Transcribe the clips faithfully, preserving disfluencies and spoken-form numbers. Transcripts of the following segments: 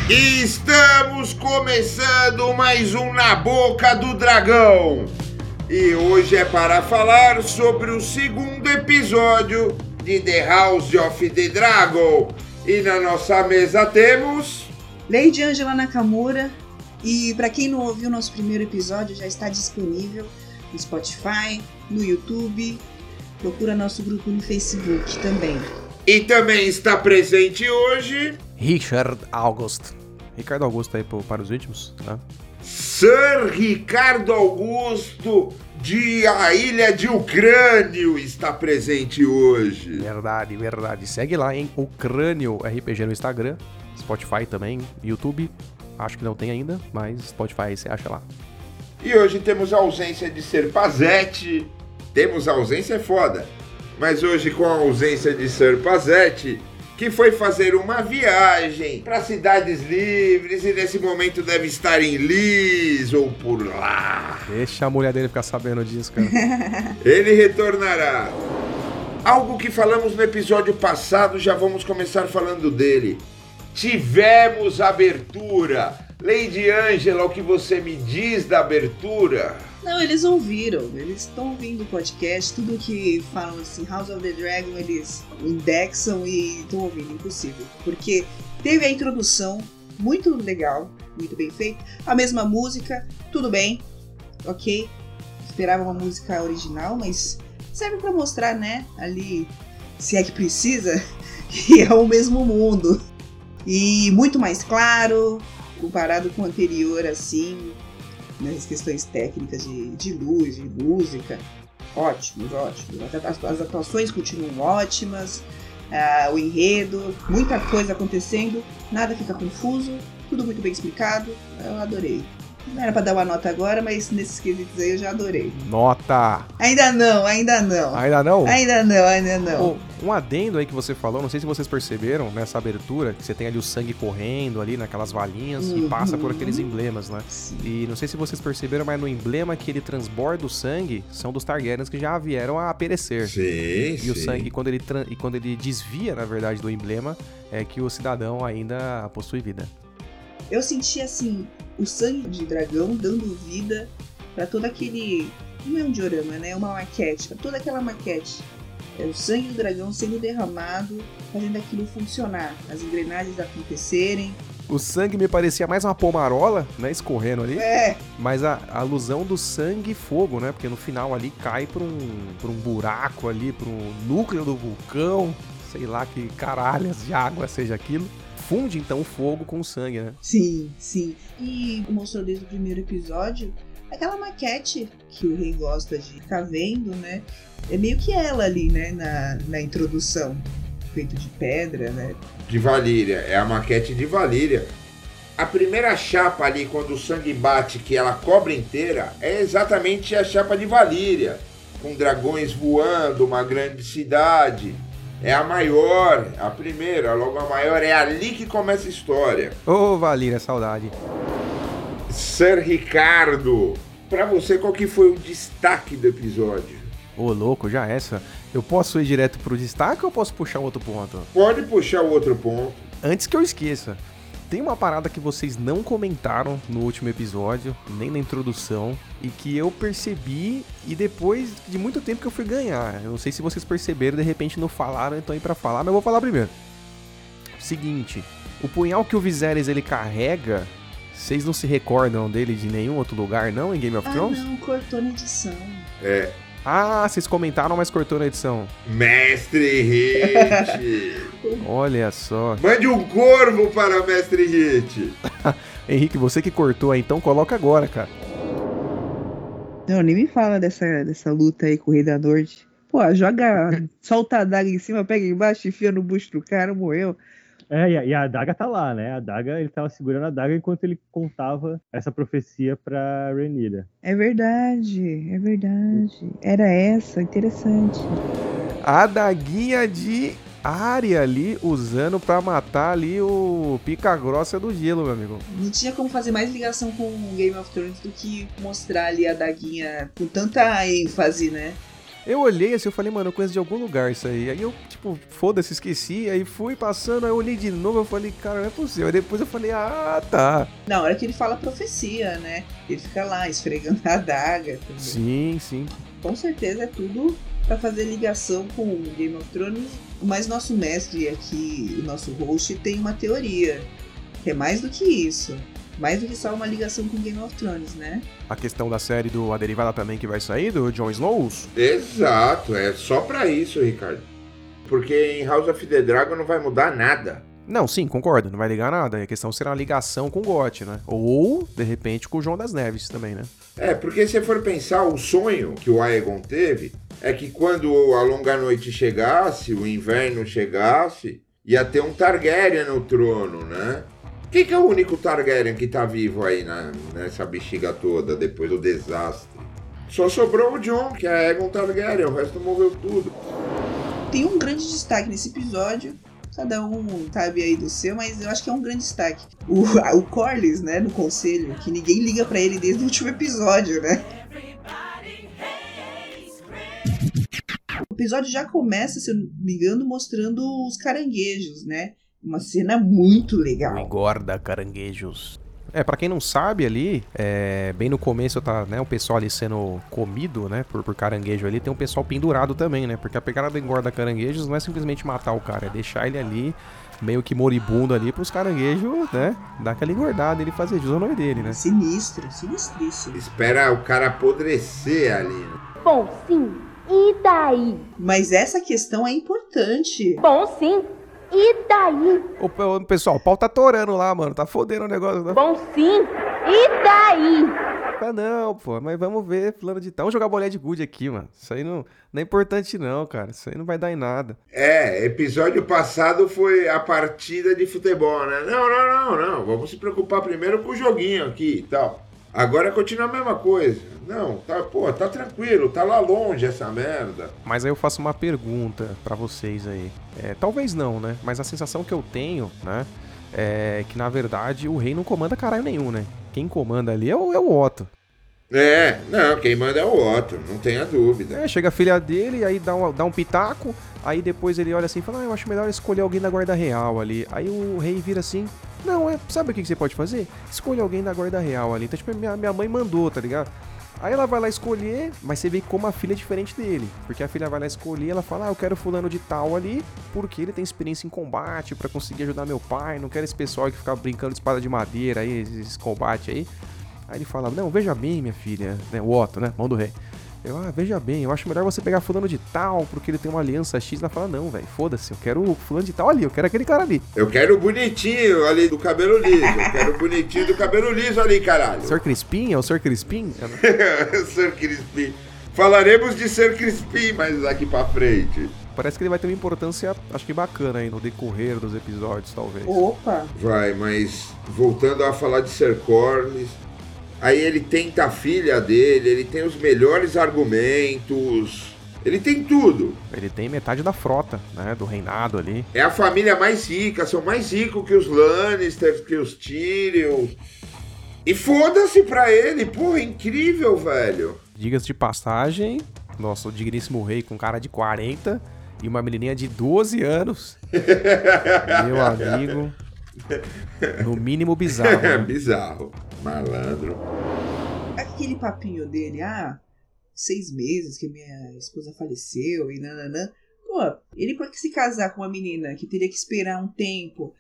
Estamos começando mais um Na Boca do Dragão. E hoje é para falar sobre o segundo episódio de The House of the Dragon. E na nossa mesa temos... Lady Angela Nakamura. E para quem não ouviu nosso primeiro episódio, já está disponível no Spotify, no YouTube. Procura nosso grupo no Facebook também. E também está presente hoje... Richard August. Ricardo Augusto aí para os últimos, tá? Sir Ricardo Augusto de A Ilha de Ucrânio está presente hoje. Verdade, verdade. Segue lá, hein? Ucrânio R P G no Instagram, Spotify também, YouTube. Acho que não tem ainda, mas Spotify você acha lá. E hoje temos a ausência de Ser Pazete. Temos a ausência é foda. Mas hoje com a ausência de Ser Pazete, que foi fazer uma viagem para cidades livres e nesse momento deve estar em Lis ou por lá. Deixa a mulher dele ficar sabendo disso, cara. Ele retornará. Algo que falamos no episódio passado, já vamos começar falando dele. Tivemos abertura. Lady Angela, o que você me diz da abertura? Não, eles ouviram, eles estão ouvindo o podcast, tudo que falam assim, House of the Dragon, eles indexam e estão ouvindo, impossível. Porque teve a introdução, muito legal, muito bem feita, a mesma música, tudo bem, ok, esperava uma música original, mas serve pra mostrar, né, ali, se é que precisa, que é o mesmo mundo. E muito mais claro, comparado com o anterior, assim... nas questões técnicas de, de luz, de música, ótimos, ótimos. As, as atuações continuam ótimas, uh, o enredo, muita coisa acontecendo, nada fica confuso, tudo muito bem explicado, eu adorei. Não era pra dar uma nota agora, mas nesses quesitos aí eu já adorei. Nota! Ainda não, ainda não. Ainda não? Ainda não, ainda não. Oh, um adendo aí que você falou, não sei se vocês perceberam nessa abertura, que você tem ali o sangue correndo ali naquelas valinhas uhum. e passa por aqueles emblemas, né? Sim. E não sei se vocês perceberam, mas no emblema que ele transborda o sangue, são dos Targaryens que já vieram a perecer. Sim, e sim. o sangue, quando ele, tra- e quando ele desvia, na verdade, do emblema, é que o cidadão ainda possui vida. Eu senti, assim, o sangue de dragão dando vida pra todo aquele... Não é um diorama, né? É uma maquete. Pra toda aquela maquete. É o sangue do dragão sendo derramado, fazendo aquilo funcionar. As engrenagens acontecerem. O sangue me parecia mais uma pomarola, né? Escorrendo ali. É. Mas a, a alusão do sangue e fogo, né? Porque no final ali cai pra um, pra um buraco ali, pro núcleo do vulcão. Sei lá que caralhas de água seja aquilo. Funde, então, o fogo com o sangue, né? Sim, sim. E mostrou desde o primeiro episódio aquela maquete que o rei gosta de ficar vendo, né? É meio que ela ali, né? Na, na introdução. Feito de pedra, né? De Valíria. É a maquete de Valíria. A primeira chapa ali, quando o sangue bate, que ela cobre inteira, é exatamente a chapa de Valíria. Com dragões voando, uma grande cidade... É a maior, a primeira, logo a maior, é ali que começa a história. Ô, oh, Valíria, saudade. Sir Ricardo, pra você, qual que foi o destaque do episódio? Ô, oh, louco, já essa. Eu posso ir direto pro destaque ou posso puxar um outro ponto? Pode puxar o outro ponto. Antes que eu esqueça, tem uma parada que vocês não comentaram no último episódio, nem na introdução, e que eu percebi e depois de muito tempo que eu fui ganhar. Eu não sei se vocês perceberam, de repente não falaram, então aí pra falar, mas eu vou falar primeiro. Seguinte, o punhal que o Viserys ele carrega, vocês não se recordam dele de nenhum outro lugar não em Game of Thrones? Ah não, cortou na edição. É. Ah, vocês comentaram, mas cortou na edição. Mestre Hit! Olha só. Mande um corvo para Mestre Hit! Henrique, você que cortou aí, então coloca agora, cara. Não, nem me fala dessa, dessa luta aí com o Rei da Norte. Pô, joga, solta a adaga em cima, pega embaixo, enfia no busto do cara, morreu. É, e a, e a adaga tá lá, né? A adaga, ele tava segurando a adaga enquanto ele contava essa profecia pra Rhaenyra. É verdade, é verdade. Era essa, interessante. A adaguinha de Arya ali, usando pra matar ali o pica grossa do gelo, meu amigo. Não tinha como fazer mais ligação com Game of Thrones do que mostrar ali a adaguinha com tanta ênfase, né? Eu olhei assim, eu falei, mano, eu conheço de algum lugar isso aí. Aí eu, tipo, foda-se, esqueci. Aí fui passando, aí eu olhei de novo, eu falei, cara, não é possível. Aí depois eu falei, ah, tá. Na hora que ele fala profecia, né? Ele fica lá, esfregando a adaga. Também. Sim, sim. Com certeza é tudo pra fazer ligação com o Game of Thrones. Mas nosso mestre aqui, o nosso host, tem uma teoria. Que é mais do que isso. Mais do que só uma ligação com Game of Thrones, né? A questão da série do A Derivada também que vai sair, do Jon Snow? Exato, é só pra isso, Ricardo. Porque em House of the Dragon não vai mudar nada. Não, sim, concordo, não vai ligar nada. A questão será a ligação com o Got, né? Ou, de repente, com o João das Neves também, né? É, porque se você for pensar, o sonho que o Aegon teve é que quando a longa noite chegasse, o inverno chegasse, ia ter um Targaryen no trono, né? Quem que é o único Targaryen que tá vivo aí na, nessa bexiga toda, depois do desastre? Só sobrou o Jon, que é Aegon Targaryen, o resto morreu tudo. Tem um grande destaque nesse episódio, cada um sabe aí do seu, mas eu acho que é um grande destaque. O, o Corlys, né, no conselho, que ninguém liga pra ele desde o último episódio, né? O episódio já começa, se eu não me engano, mostrando os caranguejos, né? Uma cena muito legal. Engorda caranguejos. É, pra quem não sabe ali, é, bem no começo tá, né, o pessoal ali sendo comido, né, por, por caranguejo ali, tem um pessoal pendurado também, né, porque a pegada do engorda caranguejos não é simplesmente matar o cara, é deixar ele ali, meio que moribundo ali, pros caranguejos, né, dar aquela engordada, ele fazer jus ao nome dele, né. Sinistro, sinistríssimo. Espera o cara apodrecer ali, né? Bom, sim. E daí? Mas essa questão é importante. Bom, sim. E daí? Ô, ô, pessoal, o pau tá torando lá, mano, tá fodendo o negócio. Né? Bom, sim. E daí? Ah, não, pô, mas vamos ver, fulano de tal. Vamos jogar bolé de gude aqui, mano. Isso aí não, não é importante não, cara. Isso aí não vai dar em nada. É, episódio passado foi a partida de futebol, né? Não, não, não, não. Vamos se preocupar primeiro com o joguinho aqui e tal. Agora continua a mesma coisa. Não, tá, pô, tá tranquilo, tá lá longe essa merda. Mas aí eu faço uma pergunta pra vocês aí. É, talvez não, né? Mas a sensação que eu tenho, né? É que na verdade o rei não comanda caralho nenhum, né? Quem comanda ali é o, é o Otto. É, não, quem manda é o Otto, não tenha dúvida. É, chega a filha dele, aí dá um, dá um pitaco, aí depois ele olha assim e fala, ah, eu acho melhor escolher alguém da guarda real ali. Aí o rei vira assim, não, é, sabe o que você pode fazer? Escolha alguém da guarda real ali. Então, tipo, minha, minha mãe mandou, tá ligado? Aí ela vai lá escolher, mas você vê como a filha é diferente dele. Porque a filha vai lá escolher, ela fala, ah, eu quero fulano de tal ali, porque ele tem experiência em combate, pra conseguir ajudar meu pai, não quero esse pessoal que fica brincando de espada de madeira aí, esse combate aí. Aí ele fala, não, veja bem, minha filha, né, o Otto, né, mão do rei. Eu, ah, veja bem, eu acho melhor você pegar fulano de tal, porque ele tem uma aliança X. Ela fala, não, velho, foda-se, eu quero o fulano de tal ali, eu quero aquele cara ali. Eu quero o bonitinho ali do cabelo liso, eu quero o bonitinho do cabelo liso ali, caralho. senhor Crispim? É o senhor Crispim? senhor Crispim. Falaremos de senhor Crispim mais daqui pra frente. Parece que ele vai ter uma importância, acho que bacana aí no decorrer dos episódios, talvez. Opa! Vai, mas voltando a falar de Ser Corlys, aí ele tenta a filha dele, ele tem os melhores argumentos, ele tem tudo. Ele tem metade da frota, né, do reinado ali. É a família mais rica, são mais ricos que os Lannisters, que os Tyrion. E foda-se pra ele, porra, incrível, velho. Diga-se de passagem, nosso digníssimo rei com cara de quarenta e uma menininha de doze anos. Meu amigo, no mínimo bizarro. Né? Bizarro, malandro. Aquele papinho dele, ah, seis meses que minha esposa faleceu e nananã. Pô, ele pra se casar com uma menina que teria que esperar um tempo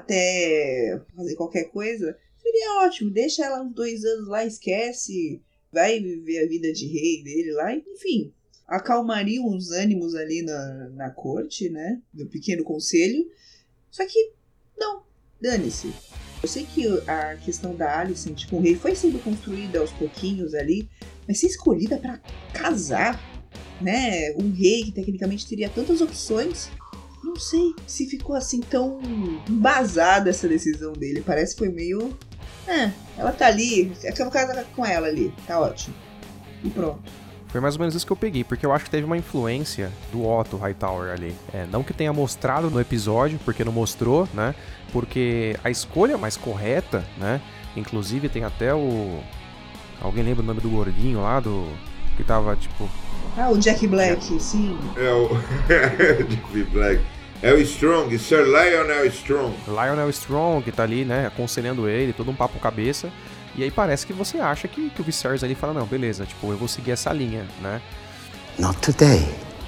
até fazer qualquer coisa, seria ótimo. Deixa ela uns dois anos lá, esquece, vai viver a vida de rei dele lá, enfim. Acalmaria os ânimos ali na, na corte, né, do pequeno conselho. Só que, não, dane-se. Eu sei que a questão da Alicent com o rei foi sendo construída aos pouquinhos ali, mas ser escolhida pra casar, né, um rei que tecnicamente teria tantas opções, não sei se ficou assim tão embasada essa decisão dele. Parece que foi meio... É, ela tá ali, eu vou casar com ela ali, tá ótimo. E pronto. Foi mais ou menos isso que eu peguei, porque eu acho que teve uma influência do Otto Hightower ali. É, não que tenha mostrado no episódio, porque não mostrou, né? Porque a escolha mais correta, né? Inclusive tem até o... Alguém lembra o nome do gordinho lá, do... Que tava, tipo... Ah, o Jack Black, sim. É o Jack Black. É o Strong, Sir Lionel Strong. Lionel Strong, que tá ali, né, aconselhando ele, todo um papo cabeça. E aí parece que você acha que, que o Viserys ali fala, não, beleza, tipo, eu vou seguir essa linha, né? Not today.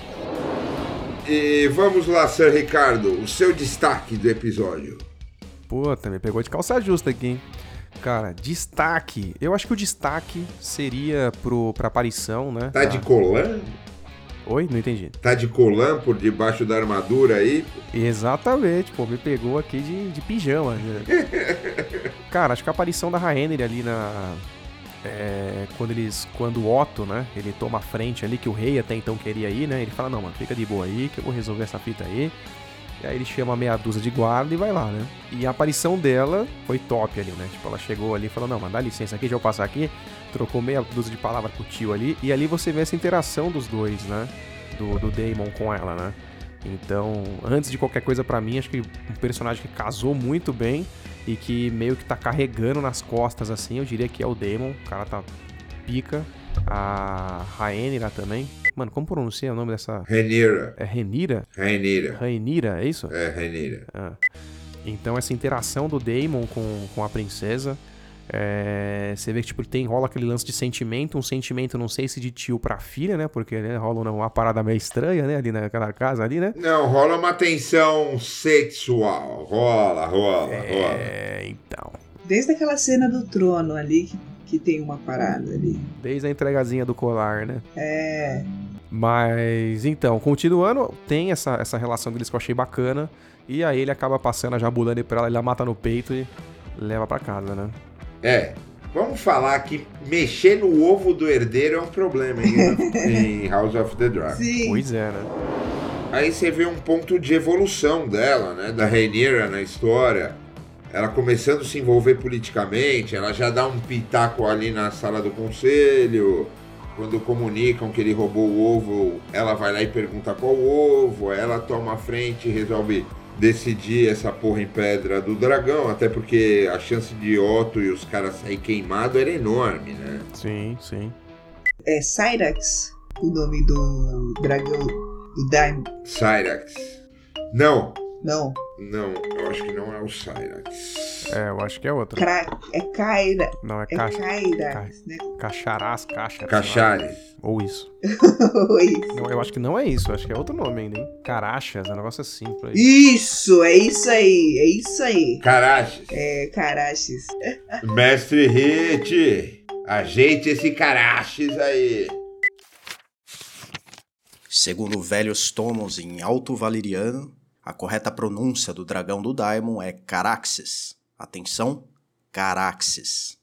E vamos lá, Sir Ricardo, o seu destaque do episódio. Puta, me pegou de calça justa aqui, hein? Cara, destaque. Eu acho que o destaque seria pro, pra aparição, né? Tá de colã? Oi? Não entendi. Tá de colã por debaixo da armadura aí? Exatamente, pô, me pegou aqui de, de pijama. Cara, acho que a aparição da Rhaenyra ali na... É, quando eles... Quando o Otto, né, ele toma a frente ali, que o rei até então queria ir, né? Ele fala, não, mano, fica de boa aí, que eu vou resolver essa fita aí. E aí ele chama meia dúzia de guarda e vai lá, né? E a aparição dela foi top ali, né? Tipo, ela chegou ali e falou, não, mano, dá licença aqui, deixa eu passar aqui. Trocou meia dúzia de palavras com o tio ali. E ali você vê essa interação dos dois, né? Do, do Daemon com ela, né? Então, antes de qualquer coisa pra mim, acho que um personagem que casou muito bem e que meio que tá carregando nas costas, assim, eu diria que é o Daemon. O cara tá pica. A Rhaenyra também. Mano, como pronuncia o nome dessa... Rhaenyra. É Rhaenyra? Rhaenyra. Rhaenyra, é isso? É, Rhaenyra. Ah. Então essa interação do Daemon com, com a princesa, é... você vê que tipo, tem, rola aquele lance de sentimento, um sentimento, não sei se de tio pra filha, né? Porque né, rola uma parada meio estranha, né? Ali naquela casa ali, né? Não, rola uma tensão sexual. Rola, rola, é... rola. É, então... Desde aquela cena do trono ali, que, que tem uma parada ali. Desde a entregazinha do colar, né? É... Mas, então, continuando, tem essa, essa relação deles que eu achei bacana. E aí ele acaba passando a jabulani pra ela, ele a mata no peito e leva pra casa, né? É, vamos falar que mexer no ovo do herdeiro é um problema hein, em House of the Dragon. Sim. Pois é, né? Aí você vê um ponto de evolução dela, né? Da Rhaenyra na história. Ela começando a se envolver politicamente, ela já dá um pitaco ali na sala do conselho. Quando comunicam que ele roubou o ovo, ela vai lá e pergunta qual ovo, ela toma a frente e resolve decidir essa porra em pedra do dragão, até porque a chance de Otto e os caras sair queimado era enorme, né? Sim, sim. É Syrax, o nome do dragão do Daimon? Syrax. Não, Não. não, eu acho que não é o Syrax. É, eu acho que é outra. Cra... É Kyra. Não, é É caixa. Kyrax, né? Cacharás, caixa. Cachares. Ou isso. Isso. Não, eu acho que não é isso, eu acho que é outro nome ainda, hein? Carachas, é um negócio assim por aí. Isso, é isso aí, é isso aí. Caraches. É, Caraches. Mestre Hit, ajeite esse Caraches aí. Segundo velhos tomos em Alto Valeriano, a correta pronúncia do dragão do Daemon é Caraxes. Atenção, Caraxes.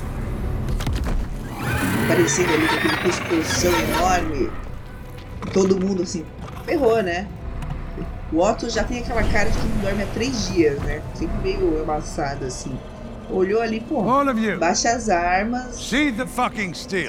Parecendo ali com aquele pescoção enorme. Todo mundo assim, ferrou, né? O Otto já tem aquela cara de que não dorme há três dias, né? Sempre meio amassado assim. Olhou ali, pô, All of you, baixa as armas. see the fucking steel.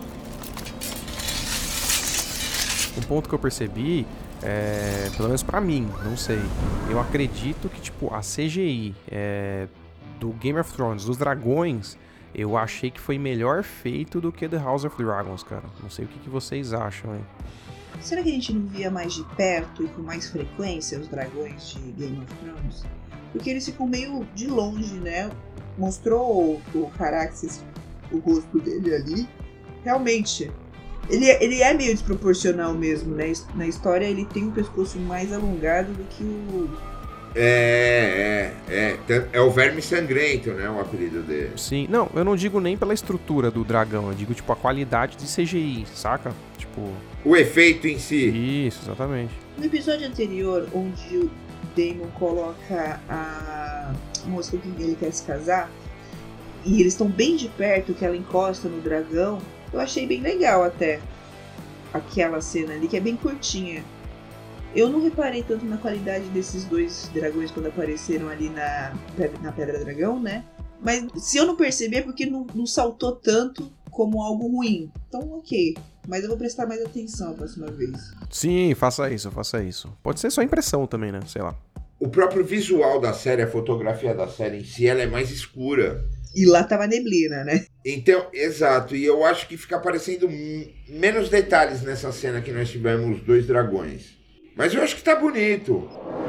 Um ponto que eu percebi, é, pelo menos pra mim, não sei, eu acredito que tipo a C G I é, do Game of Thrones, dos dragões, eu achei que foi melhor feito do que The House of Dragons, cara. Não sei o que, que vocês acham, hein? Será que a gente não via mais de perto e com mais frequência os dragões de Game of Thrones? Porque eles ficam meio de longe, né? Mostrou o, o Caraxes, o rosto dele ali. Realmente, ele, ele é meio desproporcional mesmo, né? Na história ele tem um pescoço mais alongado do que o... É, é, é. É o Verme Sangrento, né? O apelido dele. Sim, não, eu não digo nem pela estrutura do dragão, eu digo tipo a qualidade de C G I, saca? Tipo... O efeito em si. Isso, exatamente. No episódio anterior, onde o Daemon coloca a moça com quem ele quer se casar, e eles estão bem de perto, que ela encosta no dragão, eu achei bem legal até aquela cena ali, que é bem curtinha. Eu não reparei tanto na qualidade desses dois dragões quando apareceram ali na, na Pedra Dragão, né? Mas se eu não perceber é porque não, não saltou tanto como algo ruim. Então, ok. Mas eu vou prestar mais atenção a próxima vez. Sim, faça isso, faça isso. Pode ser só impressão também, né? Sei lá. O próprio visual da série, a fotografia da série em si, ela é mais escura. E lá tava neblina, né? Então, exato. E eu acho que fica aparecendo m- menos detalhes nessa cena que nós tivemos dois dragões. Mas eu acho que tá bonito.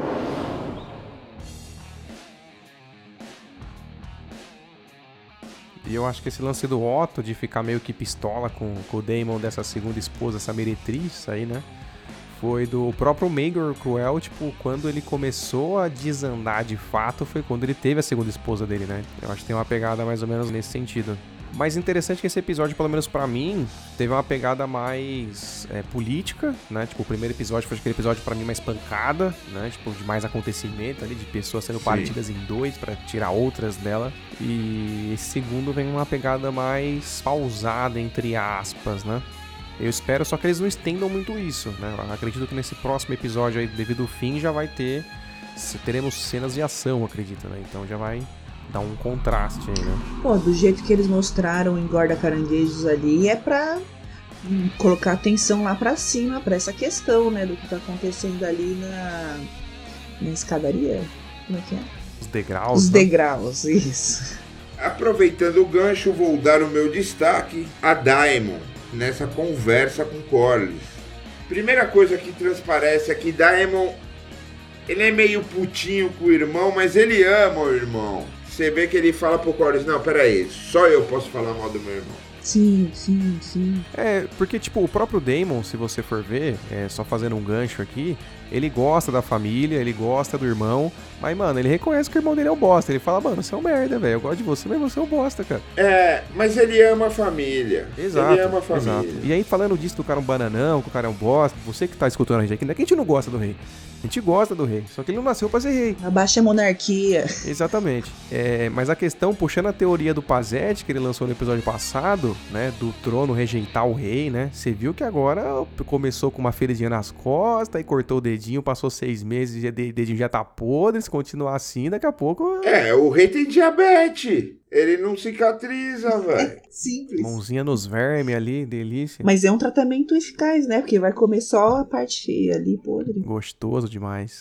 E eu acho que esse lance do Otto de ficar meio que pistola com, com o Daemon dessa segunda esposa, essa meretriz aí, né? Foi do próprio Maegor Cruel, tipo, quando ele começou a desandar de fato, foi quando ele teve a segunda esposa dele, né? Eu acho que tem uma pegada mais ou menos nesse sentido. Mas interessante que esse episódio, pelo menos pra mim, teve uma pegada mais é, política, né? Tipo, o primeiro episódio foi aquele episódio pra mim mais pancada, né? Tipo, de mais acontecimento ali, de pessoas sendo Sim. partidas em dois pra tirar outras dela. E esse segundo vem uma pegada mais pausada, entre aspas, né? Eu espero só que eles não estendam muito isso, né? Eu acredito que nesse próximo episódio aí, devido ao fim, já vai ter... Teremos cenas de ação, acredito, né? Então já vai dar um contraste aí, né? Pô, do jeito que eles mostraram em Gorda Caranguejos ali, é pra hum, colocar atenção lá pra cima, pra essa questão, né? Do que tá acontecendo ali na, na escadaria. Como é que é? Os degraus, Os né? degraus, isso. Aproveitando o gancho, vou dar o meu destaque a Daemon nessa conversa com Corlys. Primeira coisa que transparece é que Daemon, ele é meio putinho com o irmão, mas ele ama o irmão. Você vê que ele fala pro Corlys, não, peraí, só eu posso falar mal do meu irmão. Sim, sim, sim. É, porque, tipo, o próprio Daemon, se você for ver, é, só fazendo um gancho aqui, ele gosta da família, ele gosta do irmão, mas, mano, ele reconhece que o irmão dele é um bosta. Ele fala, mano, você é um merda, velho, eu gosto de você, mas você é um bosta, cara. É, mas ele ama a família. Exato, Ele ama a família. exato. E aí, falando disso do cara um bananão, que o cara é um bosta, você que tá escutando a gente aqui, não é que a gente não gosta do rei. A gente gosta do rei, só que ele não nasceu pra ser rei. Abaixa a monarquia. Exatamente. É, mas a questão, puxando a teoria do Pazete, que ele lançou no episódio passado, né, do trono rejeitar o rei, né, você viu que agora começou com uma feridinha nas costas, aí cortou o dedinho, passou seis meses e o dedinho já tá podre, se continuar assim, daqui a pouco... É, o rei tem diabetes. Ele não cicatriza, velho. Simples. Mãozinha nos vermes ali, delícia. Mas é um tratamento eficaz, né? Porque vai comer só a parte ali podre. Gostoso demais.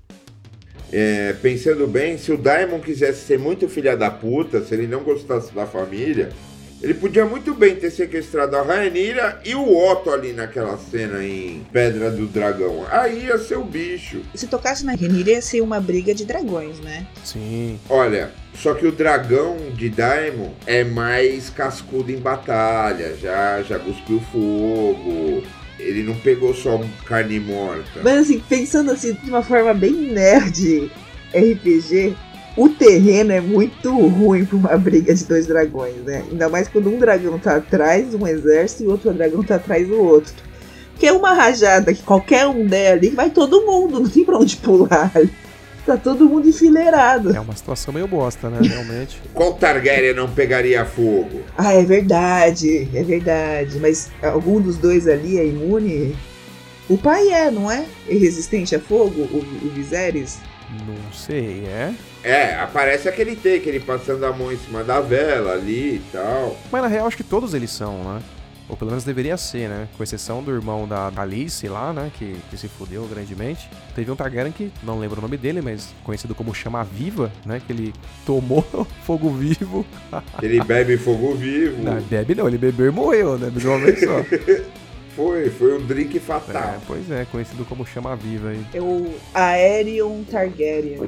É, pensando bem, se o Daemon quisesse ser muito filha da puta, se ele não gostasse da família, ele podia muito bem ter sequestrado a Rhaenyra e o Otto ali naquela cena em Pedra do Dragão. Aí ia ser o bicho. Se tocasse na Rhaenyra, ia ser uma briga de dragões, né? Sim. Olha, só que o dragão de Daemon é mais cascudo em batalha, já, já cuspiu fogo, ele não pegou só carne morta. Mas assim, pensando assim, de uma forma bem nerd R P G, o terreno é muito ruim pra uma briga de dois dragões, né? Ainda mais quando um dragão tá atrás, um exército, e o outro dragão tá atrás do outro. Porque é uma rajada que qualquer um der ali, vai todo mundo, não tem pra onde pular. Tá todo mundo enfileirado. É uma situação meio bosta, né, realmente. Qual Targaryen não pegaria fogo? Ah, é verdade, é verdade. Mas algum dos dois ali é imune? O pai é, não é? É resistente a fogo, o, o Viserys? Não sei, é? É, aparece aquele take, ele passando a mão em cima da vela ali e tal. Mas na real, acho que todos eles são, né? Ou pelo menos deveria ser, né? Com exceção do irmão da Alice lá, né? Que, que se fudeu grandemente. Teve um Targaryen que, não lembro o nome dele, mas conhecido como Chama Viva, né? Que ele tomou fogo vivo. Ele bebe fogo vivo. Não, bebe não, ele bebeu e morreu, né? De uma vez só. Foi, foi um drink fatal. É, pois é, conhecido como Chama Viva aí. É o Aerion Targaryen.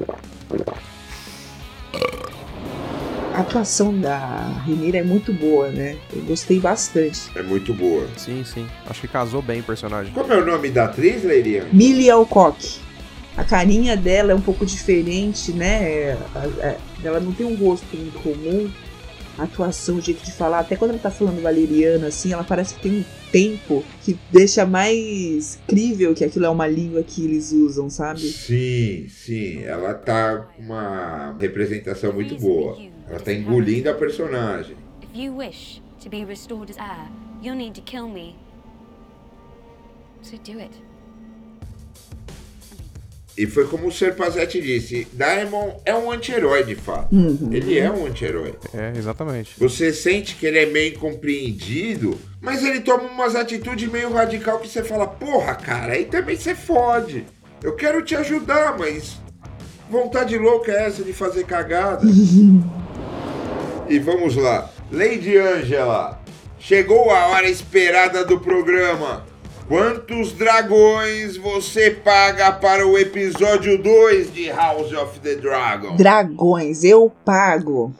A atuação da Rhaenyra é muito boa, né? Eu gostei bastante. É muito boa. Sim, sim. Acho que casou bem o personagem. Como é o nome da atriz, Leiriane? Millie Alcock. A carinha dela é um pouco diferente, né? Ela não tem um rosto muito comum. A atuação, o jeito de falar, até quando ela tá falando valeriano, assim, ela parece que tem um tempo que deixa mais crível que aquilo é uma língua que eles usam, sabe? Sim, sim. Ela tá com uma representação muito boa. Ela tá engolindo a personagem. If you wish to be restored as heir, you'll need to kill me. So do it. E foi como o Ser Pazete disse, Daemon é um anti-herói de fato. Uhum. Ele é um anti-herói. É, exatamente. Você sente que ele é meio incompreendido, mas ele toma umas atitudes meio radical que você fala, porra, cara, aí também você fode. Eu quero te ajudar, mas vontade louca é essa de fazer cagada. E vamos lá. Lady Angela, chegou a hora esperada do programa. Quantos dragões você paga para o episódio dois de House of the Dragon? Dragões, eu pago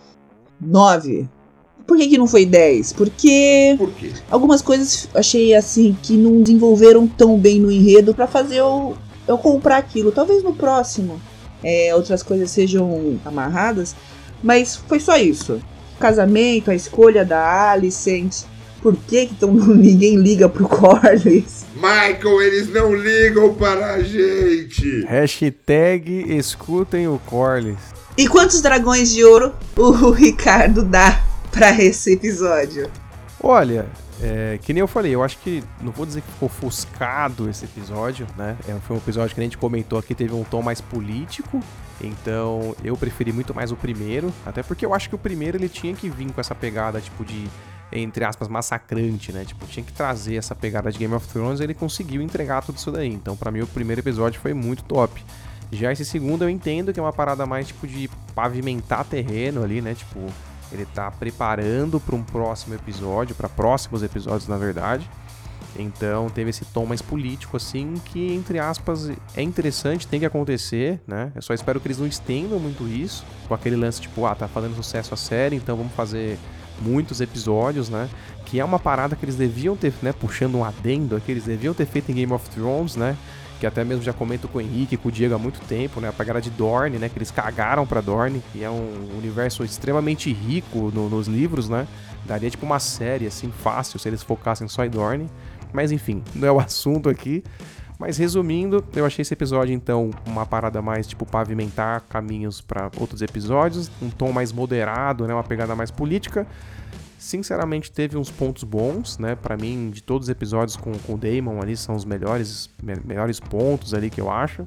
nove. Por que que não foi dez? Porque Por quê? algumas coisas achei assim que não desenvolveram tão bem no enredo pra fazer eu, eu comprar aquilo. Talvez no próximo é, outras coisas sejam amarradas, mas foi só isso. O casamento, a escolha da Alicent. Por que que tão, ninguém liga pro Corlys? Michael, eles não ligam para a gente. Hashtag escutem o Corlys. E quantos dragões de ouro o Ricardo dá pra esse episódio? Olha, é, que nem eu falei, eu acho que, não vou dizer que ficou ofuscado esse episódio, né? É, foi um episódio que a gente comentou aqui, teve um tom mais político, então eu preferi muito mais o primeiro, até porque eu acho que o primeiro ele tinha que vir com essa pegada, tipo, de, entre aspas, massacrante, né? Tipo, tinha que trazer essa pegada de Game of Thrones e ele conseguiu entregar tudo isso daí. Então, pra mim, o primeiro episódio foi muito top. Já esse segundo eu entendo que é uma parada mais, tipo, de pavimentar terreno ali, né? Tipo, ele tá preparando para um próximo episódio, para próximos episódios, na verdade. Então, teve esse tom mais político, assim, que, entre aspas, é interessante, tem que acontecer, né? Eu só espero que eles não estendam muito isso, com aquele lance, tipo, ah, tá fazendo sucesso a série, então vamos fazer muitos episódios, né? Que é uma parada que eles deviam ter, né? Puxando um adendo aqui, eles deviam ter feito em Game of Thrones, né? Que até mesmo já comento com o Henrique e com o Diego há muito tempo, né? A pegada de Dorne, né? Que eles cagaram pra Dorne, que é um universo extremamente rico no, nos livros, né? Daria tipo uma série, assim, fácil, se eles focassem só em Dorne. Mas enfim, não é o assunto aqui. Mas resumindo, eu achei esse episódio, então, uma parada mais, tipo, pavimentar caminhos pra outros episódios. Um tom mais moderado, né? Uma pegada mais política. Sinceramente, teve uns pontos bons, né? Pra mim, de todos os episódios com, com o Daemon ali, são os melhores, me, melhores pontos ali que eu acho.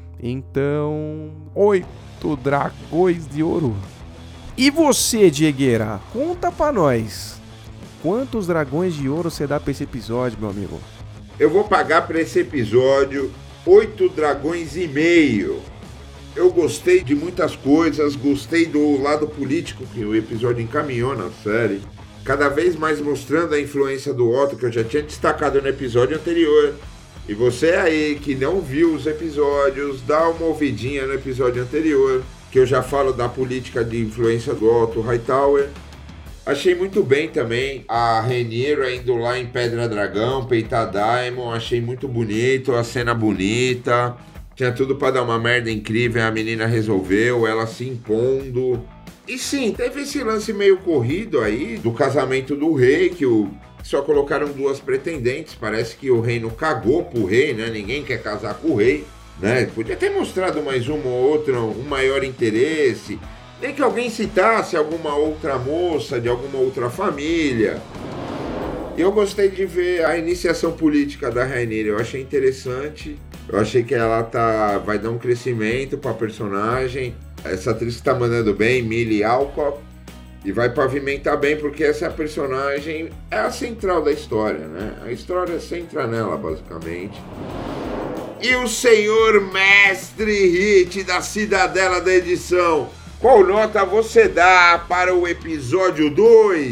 Então, oito dragões de ouro. E você, Diegueira? Conta pra nós. Quantos dragões de ouro você dá pra esse episódio, meu amigo? Eu vou pagar para esse episódio oito dragões e meio. Eu gostei de muitas coisas, gostei do lado político que o episódio encaminhou na série. Cada vez mais mostrando a influência do Otto, que eu já tinha destacado no episódio anterior. E você aí que não viu os episódios, dá uma ouvidinha no episódio anterior, que eu já falo da política de influência do Otto Hightower. Achei muito bem também a Rhaenyra indo lá em Pedra Dragão, peitar Daemon. Achei muito bonito, a cena bonita. Tinha tudo pra dar uma merda incrível, a menina resolveu, ela se impondo. E sim, teve esse lance meio corrido aí do casamento do rei, que o... só colocaram duas pretendentes. Parece que o reino cagou pro rei, né? Ninguém quer casar com o rei, né? Podia ter mostrado mais uma ou outra, um maior interesse. Nem que alguém citasse alguma outra moça de alguma outra família. Eu gostei de ver a iniciação política da Rhaenyra, eu achei interessante. Eu achei que ela tá, vai dar um crescimento pra personagem. Essa atriz que tá mandando bem, Millie Alcock, e vai pavimentar bem, porque essa personagem é a central da história, né? A história centra nela, basicamente. E o senhor mestre Hit da Cidadela da Edição, qual nota você dá para o episódio dois?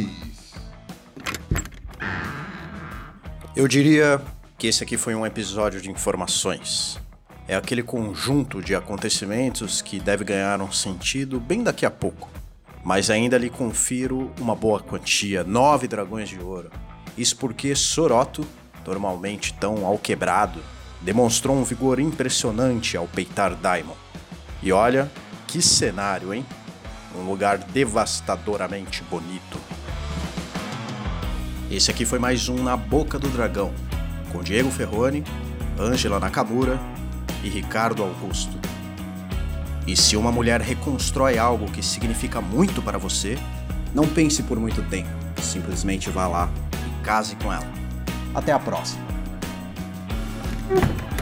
Eu diria que esse aqui foi um episódio de informações. É aquele conjunto de acontecimentos que deve ganhar um sentido bem daqui a pouco. Mas ainda lhe confiro uma boa quantia, nove dragões de ouro. Isso porque Soroto, normalmente tão alquebrado, demonstrou um vigor impressionante ao peitar Daemon. E olha, que cenário, hein? Um lugar devastadoramente bonito. Esse aqui foi mais um Na Boca do Dragão, com Diego Ferroni, Ângela Nakamura e Ricardo Augusto. E se uma mulher reconstrói algo que significa muito para você, não pense por muito tempo, simplesmente vá lá e case com ela. Até a próxima.